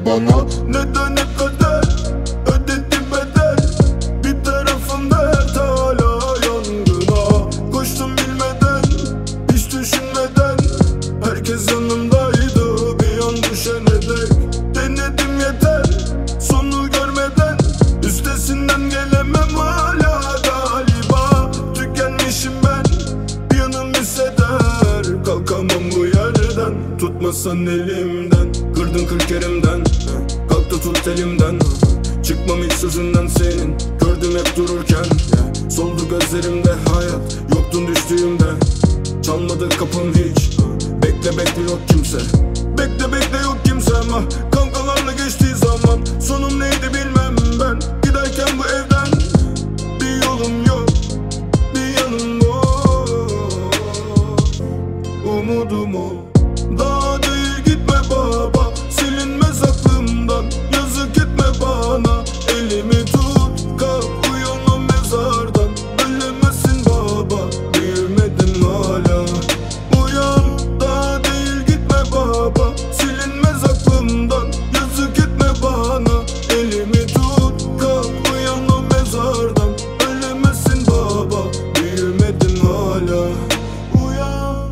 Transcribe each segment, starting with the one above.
bana. Neden hep kader ödedi bedel? Bir tarafım dert hala yangına. Koştum bilmeden, hiç düşünmeden. Herkes yanımdaydı bir an düşene dek. Denedim yeter, sonu görmeden. Üstesinden gelemem hala galiba. Tükenmişim ben, bir yanım hisseder. Kalkamam bu yerden, tutmasan elimden. Kırdın 40 yerimden, kalk da tut elimden. Çıkmam hiç sözünden senin, gördüm hep dururken. Soldu gözlerimde hayat, yoktun düştüğümde. Çalmadı kapım hiç, bekle bekle yok kimse. Bekle bekle yok kimse ama kavgalarla geçtiği zaman sonum neydi bilmem ben. Giderken bu evden bir yolum yok, bir yanım yok. Umudum o, daha değil gitme baba. Silinmez aklımdan, yazık etme bana. Elimi tut, kalk uyan o mezardan. Ölemezsin baba, büyümedin hala. Uyan, daha değil gitme baba. Silinmez aklımdan, yazık etme bana. Elimi tut, kalk uyan o mezardan. Ölemezsin baba, büyümedin hala. Uyan.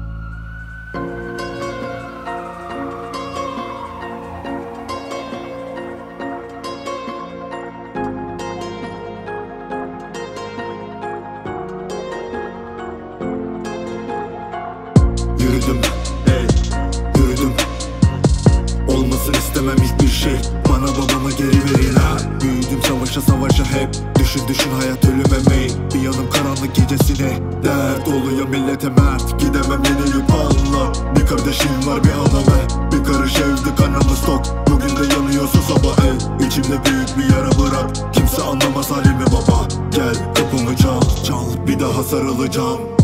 Yürüdüm, ey, yürüdüm. Olmasın istemem hiçbir şey, bana babamı geri verin ha. Büyüdüm savaşa savaşa hep, düşün düşün hayat ölüme meyil. Bir yanım karanlık gecesine, dert oluyor millete mert. Gidemem yeni yük anla, bir kardeşim var bir anam. Bir karış evde kanımız tok, bugün de yanıyorsa sabah el. İçimde büyük bir yara bırak, kimse anlamaz halimi baba. Gel kapımı çal, çal, bir daha sarılacağım.